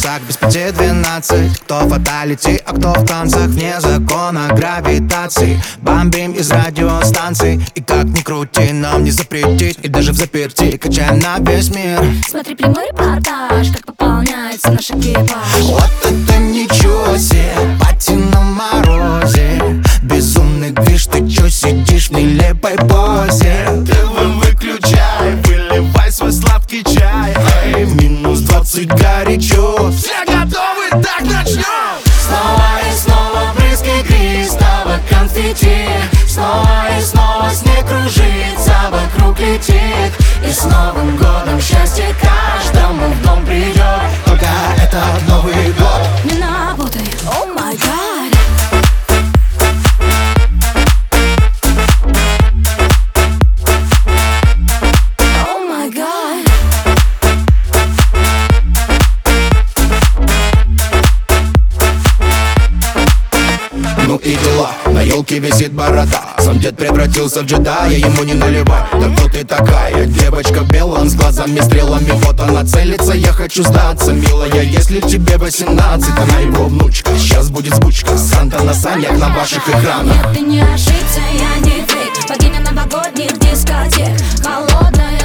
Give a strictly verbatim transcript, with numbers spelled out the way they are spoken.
часах без пяти двенадцать. Кто в фаталити, а кто в танцах вне закона гравитации. Бомбим из радиостанций, и как ни крути, нам не запретить. И даже в заперти качаем на весь мир. Смотри прямой репортаж, как пополняется наш экипаж. Вот это ничего себе, пати на морозе. Безумный движ, ты чё сидишь в нелепой позе? ТВ выключай, выливай свой сладкий чай. Эй, в минус двадцать горячо. Все готовы, так начнем. Снова и снова брызги кристалла конфетти. Снова и снова снег кружится, вокруг летит. И с Новым годом счастье каждому в дом придет. Только это Новый год. Не напутай, о май гад. О май гад. Ну и дела, на елке висит борода. Сам дед превратился в джедая, ему не наливай. Да кто ты такая? Девочка в белом, с глазами стрелами. Вот она целится, я хочу сдаться. Милая, если тебе восемнадцать, она его внучка. Сейчас будет сбучка, Санта на санях на ваших экранах. Нет, ты не ошибся, я не фейк. Богиня новогодних дискотек. Холодная